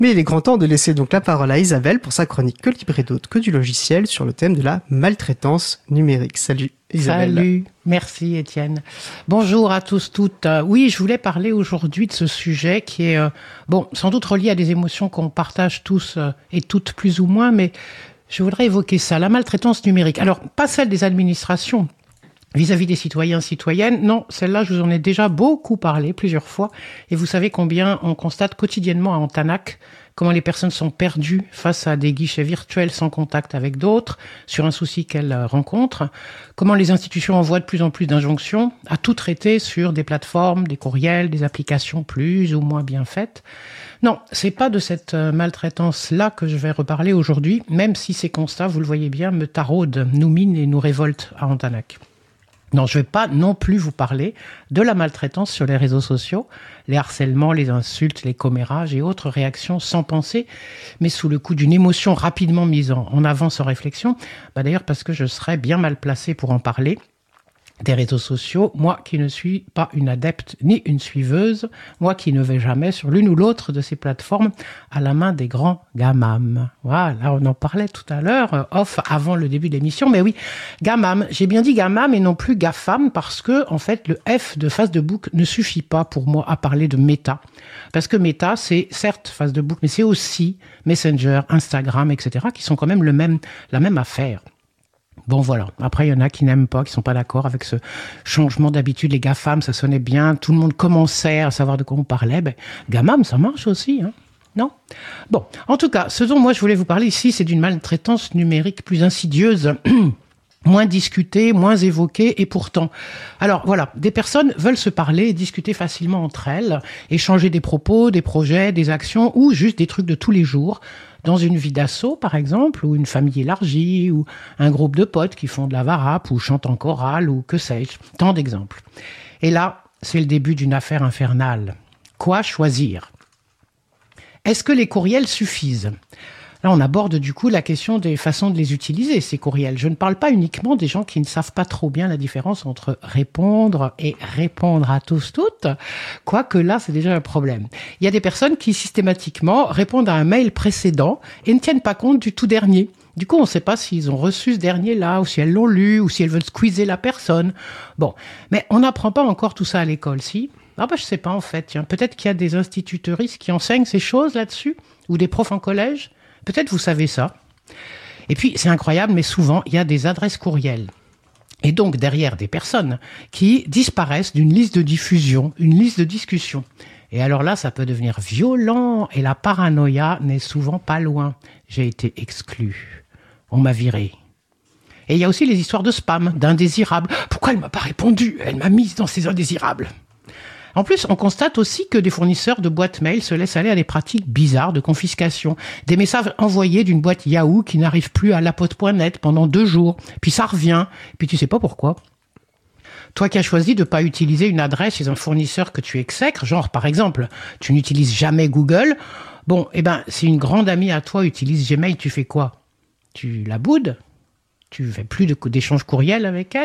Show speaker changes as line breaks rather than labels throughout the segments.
Mais il est grand temps de laisser donc la parole à Isabelle pour sa chronique Que libre et d'autres que du logiciel sur le thème de la maltraitance numérique. Salut Isabelle.
Salut, merci Étienne. Bonjour à tous, toutes. Oui, je voulais parler aujourd'hui de ce sujet qui est, sans doute relié à des émotions qu'on partage tous et toutes plus ou moins, mais je voudrais évoquer ça, la maltraitance numérique. Alors, pas celle des administrations vis-à-vis des citoyens, citoyennes. Non, celle-là, je vous en ai déjà beaucoup parlé plusieurs fois. Et vous savez combien on constate quotidiennement à Antanac comment les personnes sont perdues face à des guichets virtuels sans contact avec d'autres, sur un souci qu'elles rencontrent. Comment les institutions envoient de plus en plus d'injonctions à tout traiter sur des plateformes, des courriels, des applications plus ou moins bien faites. Non, c'est pas de cette maltraitance-là que je vais reparler aujourd'hui, même si ces constats, vous le voyez bien, me taraudent, nous minent et nous révoltent à Antanac. Non, je ne vais pas non plus vous parler de la maltraitance sur les réseaux sociaux, les harcèlements, les insultes, les commérages et autres réactions sans penser, mais sous le coup d'une émotion rapidement mise en avant sans réflexion. D'ailleurs, parce que je serais bien mal placé pour en parler des réseaux sociaux, moi qui ne suis pas une adepte ni une suiveuse, moi qui ne vais jamais sur l'une ou l'autre de ces plateformes à la main des grands gamams. Voilà, on en parlait tout à l'heure, avant le début de l'émission, mais oui, gamam, j'ai bien dit gamam et non plus gafam, parce que, en fait, le F de Facebook ne suffit pas pour moi à parler de méta. Parce que méta, c'est certes Facebook, mais c'est aussi Messenger, Instagram, etc., qui sont quand même la même affaire. Bon, voilà. Après, il y en a qui n'aiment pas, qui sont pas d'accord avec ce changement d'habitude. Les GAFAM, ça sonnait bien. Tout le monde commençait à savoir de quoi on parlait. Gamam, ça marche aussi, hein. Non? Bon. En tout cas, ce dont moi je voulais vous parler ici, c'est d'une maltraitance numérique plus insidieuse, moins discutée, moins évoquée, et pourtant. Alors, voilà. Des personnes veulent se parler et discuter facilement entre elles, échanger des propos, des projets, des actions, ou juste des trucs de tous les jours, dans une vie d'asso, par exemple, ou une famille élargie, ou un groupe de potes qui font de la varap, ou chantent en chorale, ou que sais-je. Tant d'exemples. Et là, c'est le début d'une affaire infernale. Quoi choisir ? Est-ce que les courriels suffisent ? Là, on aborde du coup la question des façons de les utiliser, ces courriels. Je ne parle pas uniquement des gens qui ne savent pas trop bien la différence entre répondre et répondre à tous, toutes, quoique là, c'est déjà un problème. Il y a des personnes qui systématiquement répondent à un mail précédent et ne tiennent pas compte du tout dernier. Du coup, on ne sait pas s'ils ont reçu ce dernier-là, ou si elles l'ont lu, ou si elles veulent squeezer la personne. Bon, mais on n'apprend pas encore tout ça à l'école, si ? Je sais pas en fait. Tiens, peut-être qu'il y a des institutrices qui enseignent ces choses là-dessus, ou des profs en collège. Peut-être vous savez ça. Et puis, c'est incroyable, mais souvent, il y a des adresses courriels. Et donc, derrière des personnes qui disparaissent d'une liste de diffusion, une liste de discussion. Et alors là, ça peut devenir violent et la paranoïa n'est souvent pas loin. J'ai été exclu. On m'a viré. Et il y a aussi les histoires de spam, d'indésirables. Pourquoi elle m'a pas répondu ? Elle m'a mise dans ces indésirables. En plus, on constate aussi que des fournisseurs de boîtes mail se laissent aller à des pratiques bizarres de confiscation. Des messages envoyés d'une boîte Yahoo qui n'arrive plus à lapote.net pendant 2 jours. Puis ça revient. Puis tu sais pas pourquoi. Toi qui as choisi de pas utiliser une adresse chez un fournisseur que tu exècres, genre par exemple, tu n'utilises jamais Google. Si une grande amie à toi utilise Gmail, tu fais quoi ? Tu la boudes ? Tu fais plus d'échanges courriels avec elle ?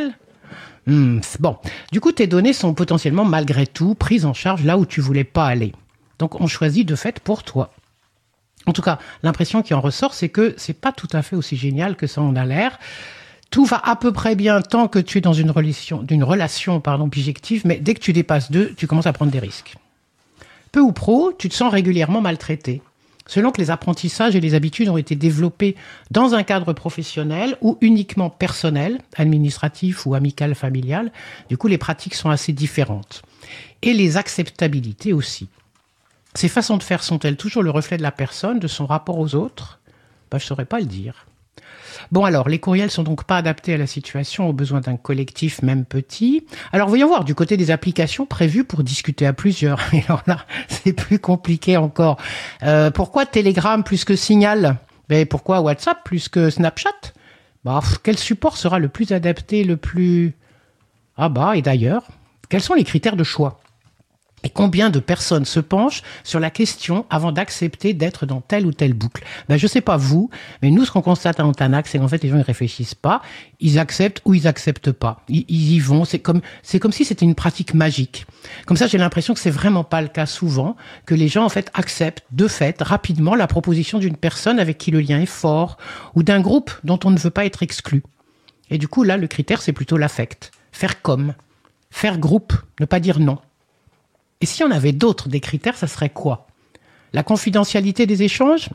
Du coup, tes données sont potentiellement, malgré tout, prises en charge là où tu voulais pas aller. Donc, on choisit de fait pour toi. En tout cas, l'impression qui en ressort, c'est que c'est pas tout à fait aussi génial que ça en a l'air. Tout va à peu près bien tant que tu es dans une relation bijective, mais dès que tu dépasses 2, tu commences à prendre des risques. Peu ou prou, tu te sens régulièrement maltraité. Selon que les apprentissages et les habitudes ont été développés dans un cadre professionnel ou uniquement personnel, administratif ou amical, familial, du coup, les pratiques sont assez différentes. Et les acceptabilités aussi. Ces façons de faire sont-elles toujours le reflet de la personne, de son rapport aux autres ? Je ne saurais pas le dire. Les courriels sont donc pas adaptés à la situation, aux besoins d'un collectif, même petit. Alors, voyons voir du côté des applications prévues pour discuter à plusieurs. Et alors là, c'est plus compliqué encore. Pourquoi Telegram plus que Signal ? Pourquoi WhatsApp plus que Snapchat ? Quel support sera le plus adapté, le plus... et d'ailleurs, quels sont les critères de choix ? Et combien de personnes se penchent sur la question avant d'accepter d'être dans telle ou telle boucle? Ben, je sais pas vous, mais nous, ce qu'on constate à Antanac, c'est qu'en fait, les gens, ils réfléchissent pas, ils acceptent ou ils acceptent pas. Ils y vont. C'est comme si c'était une pratique magique. Comme ça, j'ai l'impression que c'est vraiment pas le cas souvent, que les gens, en fait, acceptent de fait, rapidement, la proposition d'une personne avec qui le lien est fort, ou d'un groupe dont on ne veut pas être exclu. Et du coup, là, le critère, c'est plutôt l'affect. Faire comme. Faire groupe. Ne pas dire non. Et si on avait d'autres des critères, ça serait quoi? La confidentialité des échanges?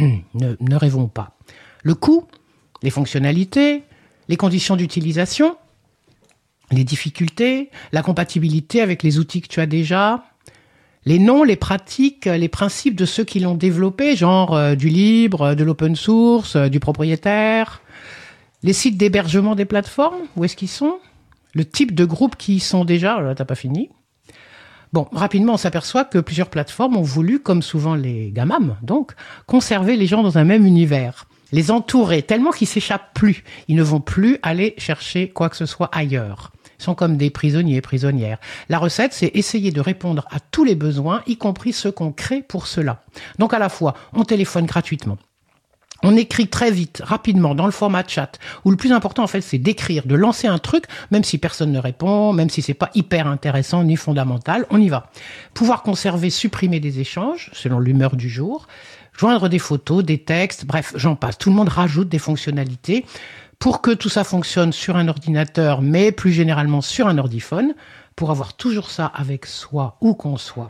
Ne rêvons pas. Le coût? Les fonctionnalités? Les conditions d'utilisation? Les difficultés? La compatibilité avec les outils que tu as déjà? Les noms, les pratiques, les principes de ceux qui l'ont développé, genre du libre, de l'open source, du propriétaire? Les sites d'hébergement des plateformes? Où est-ce qu'ils sont? Le type de groupe qui y sont déjà? Là, t'as pas fini. Bon, rapidement, on s'aperçoit que plusieurs plateformes ont voulu, comme souvent les gamams, donc, conserver les gens dans un même univers, les entourer tellement qu'ils s'échappent plus. Ils ne vont plus aller chercher quoi que ce soit ailleurs. Ils sont comme des prisonniers, prisonnières. La recette, c'est essayer de répondre à tous les besoins, y compris ceux qu'on crée pour cela. Donc, à la fois, on téléphone gratuitement. On écrit très vite, rapidement, dans le format chat, où le plus important, en fait, c'est d'écrire, de lancer un truc, même si personne ne répond, même si c'est pas hyper intéressant ni fondamental, on y va. Pouvoir conserver, supprimer des échanges, selon l'humeur du jour, joindre des photos, des textes, bref, j'en passe. Tout le monde rajoute des fonctionnalités pour que tout ça fonctionne sur un ordinateur, mais plus généralement sur un ordiphone, pour avoir toujours ça avec soi, où qu'on soit.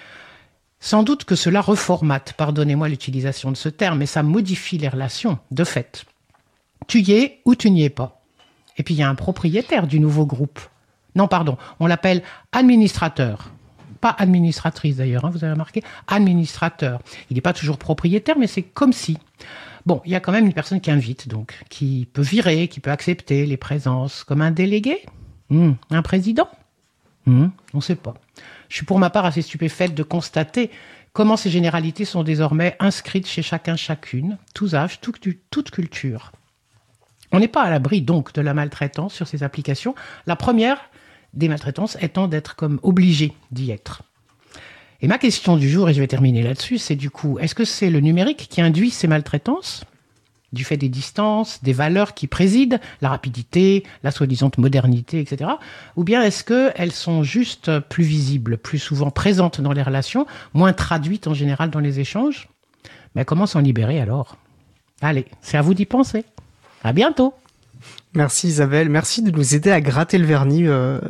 Sans doute que cela reformate, pardonnez-moi l'utilisation de ce terme, mais ça modifie les relations, de fait. Tu y es ou tu n'y es pas. Et puis il y a un propriétaire du nouveau groupe. Non, pardon, on l'appelle administrateur. Pas administratrice d'ailleurs, vous avez remarqué, administrateur. Il n'est pas toujours propriétaire, mais c'est comme si. Bon, il y a quand même une personne qui invite, donc, qui peut virer, qui peut accepter les présences, comme un délégué, un président. On ne sait pas. Je suis pour ma part assez stupéfaite de constater comment ces généralités sont désormais inscrites chez chacun, chacune, tous âges, toute culture. On n'est pas à l'abri donc de la maltraitance sur ces applications. La première des maltraitances étant d'être comme obligé d'y être. Et ma question du jour, et je vais terminer là-dessus, c'est du coup, est-ce que c'est le numérique qui induit ces maltraitances ? Du fait des distances, des valeurs qui président, la rapidité, la soi-disant modernité, etc. Ou bien est-ce qu'elles sont juste plus visibles, plus souvent présentes dans les relations, moins traduites en général dans les échanges ? Mais comment s'en libérer alors ? Allez, c'est à vous d'y penser. À bientôt.
Merci Isabelle, merci de nous aider à gratter le vernis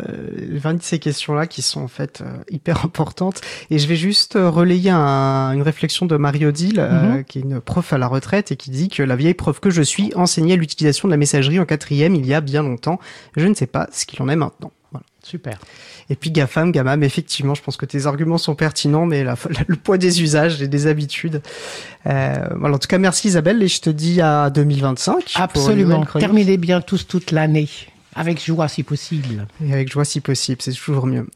de ces questions-là qui sont en fait hyper importantes. Et je vais juste relayer une réflexion de Marie-Odile, qui est une prof à la retraite et qui dit que la vieille prof que je suis enseignait l'utilisation de la messagerie en 4e il y a bien longtemps. Je ne sais pas ce qu'il en est maintenant. Voilà.
Super.
Et puis GAFAM, GAMAM, effectivement, je pense que tes arguments sont pertinents, mais le poids des usages et des habitudes. Voilà, en tout cas, merci Isabelle, et je te dis à 2025.
Absolument. Terminez bien tous toute l'année, avec joie si possible.
Et avec joie si possible, c'est toujours mieux.